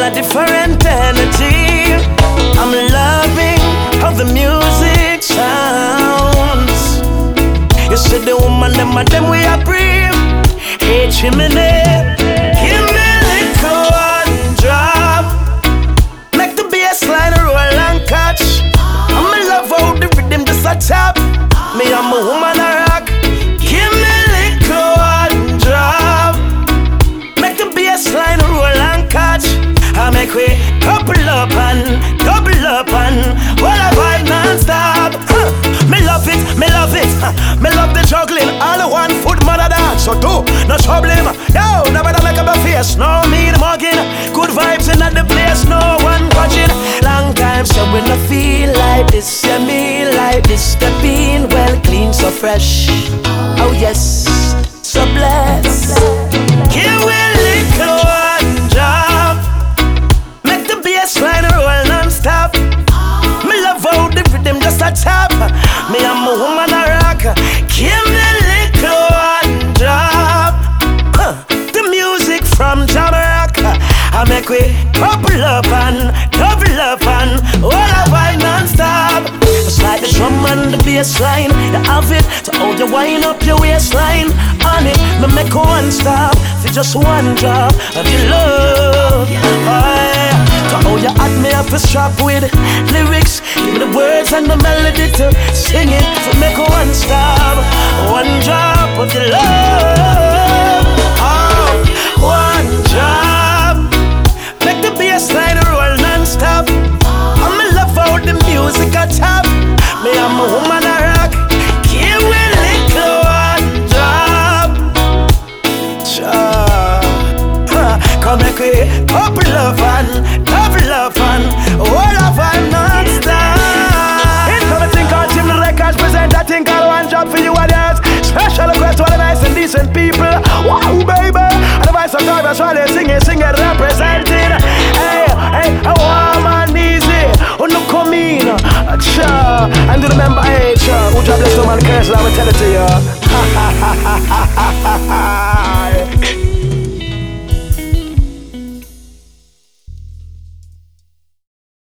a different energy. I'm loving how the music sounds. You see the woman, them we are brave. Hey, chimney, give me a little one drop. Make the bass line roll and catch. I'm in love how the rhythm just a tap. Me, I'm a woman a rock. Give me a little one drop. Make the bass line roll and catch. I make we couple up and while I vibe non-stop. Me love it, me love it. Me love the juggling. All the one foot mother dance. So do no trouble him. Yo, never make up a face. No mean mugging. Good vibes in the place. No one watching. Long time so when I feel like this, yeah, me like this. The bean well clean, so fresh. Oh yes, so blessed. Give me a little one drop. Make the bass line roll non-stop. Me love how the rhythm just a tap. Me I'm a woman a rock. Give me a little one drop. The music from Jamaica. I make we couple up and double up and all I vibe non-stop. It's like the drum and the bass line. You have it to hold you wind up your waistline. On it, me make one stop for just one drop of your love. To how you add me up a strap with lyrics. Give me the words and the melody to sing it. To make one stop, one drop of your love. Oh, one drop. Make the bass line roll non-stop. I'm in love how the music a tap. Me I'm a woman a rock. Give me a little one drop. Come make we couple up and double up and all of I'm non-stop. It's something called Jim the Records present that thing called one job for you others. Special request to all the nice and decent people. Wow, baby. And the voice of God, that's why they sing it, representing. Hey, warm and easy. Oh, no, come in. And do remember, hey, who job bless the man curse, I will tell it to you.